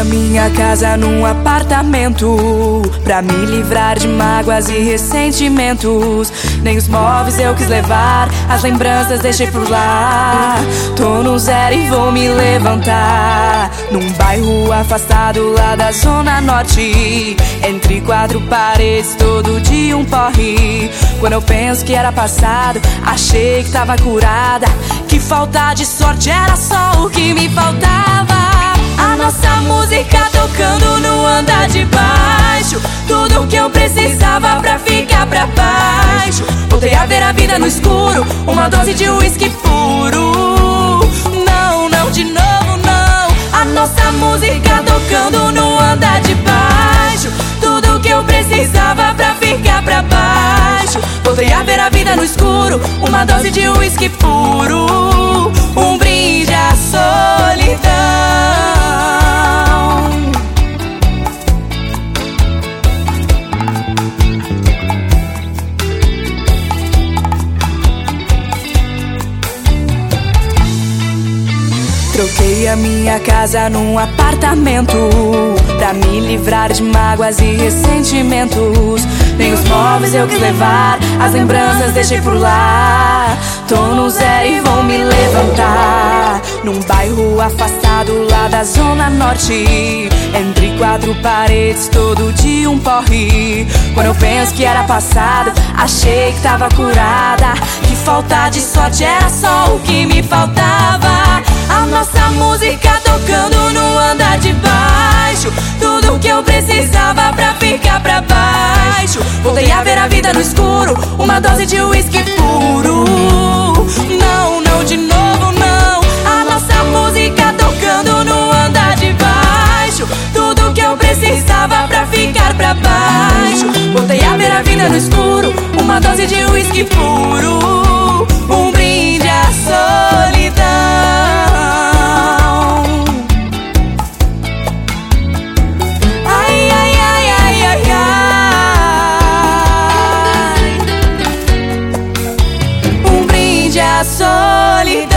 a minha casa num apartamento pra me livrar de mágoas e ressentimentos. Nem os móveis eu quis levar, as lembranças deixei por lá. Tô no zero e vou me levantar num bairro afastado lá da zona norte, entre quatro paredes, todo dia um porre. Quando eu penso que era passado, achei que tava curada, que falta de sorte era só o que me faltava. A nossa música tocando no andar de baixo, tudo que eu precisava pra ficar pra baixo. Voltei a ver a vida no escuro, uma dose de uísque puro. Não, não, de novo não. A nossa música tocando no andar de baixo, tudo que eu precisava pra ficar pra baixo. Voltei a ver a vida no escuro, uma dose de uísque puro. Um brinde à solidão. Troquei a minha casa num apartamento pra me livrar de mágoas e ressentimentos. Nem os móveis eu quis levar, as lembranças deixei por lá. Tô no zero e vou me levantar num bairro afastado lá da zona norte, entre quatro paredes, todo dia um porre. Quando eu penso que era passado, achei que tava curada, que falta de sorte era só o que me faltava. A nossa música tocando no andar de baixo, tudo que eu precisava pra ficar pra baixo. Voltei a ver a vida no escuro, uma dose de uísque puro. Não, não, de novo não. A nossa música tocando no andar de baixo, tudo que eu precisava pra ficar pra baixo. Voltei a ver a vida no escuro, uma dose de uísque puro. Um brinde à solidão. Solidão.